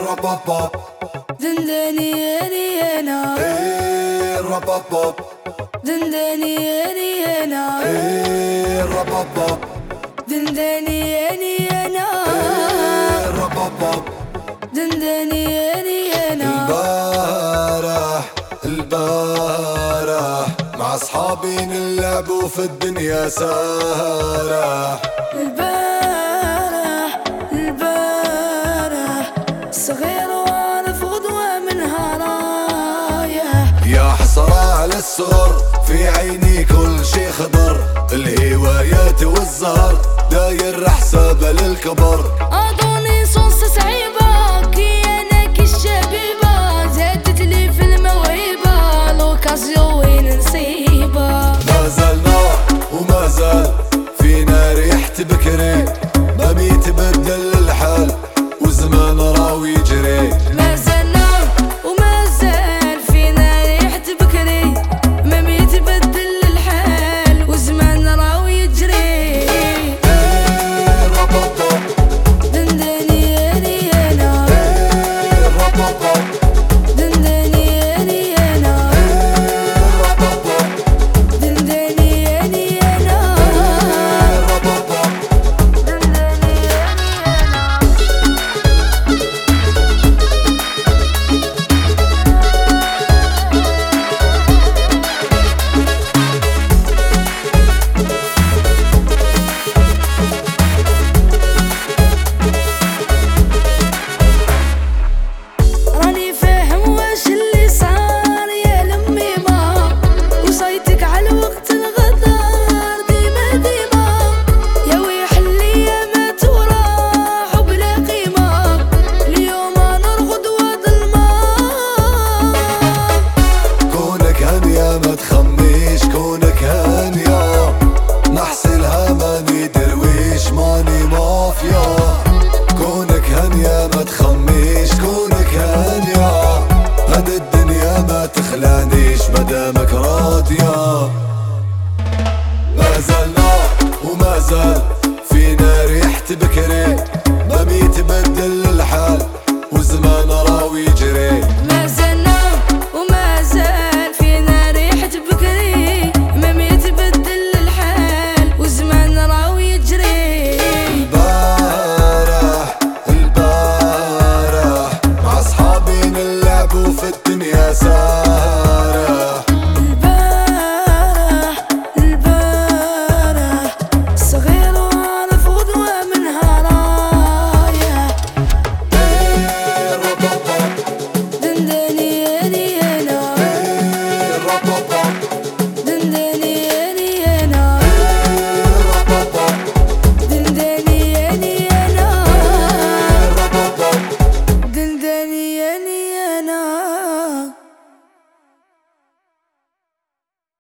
رباباب دندني انا رباباب دندني انا رباباب دندني انا رباباب دندني انا البارح مع اصحابي نلعبوا في الدنيا سارح. البارح صغير والف غدوة منها رايح. يا حسرة على الصغر في عيني كل شي خضر، الهوايات والزهر داير حسابه للكبر.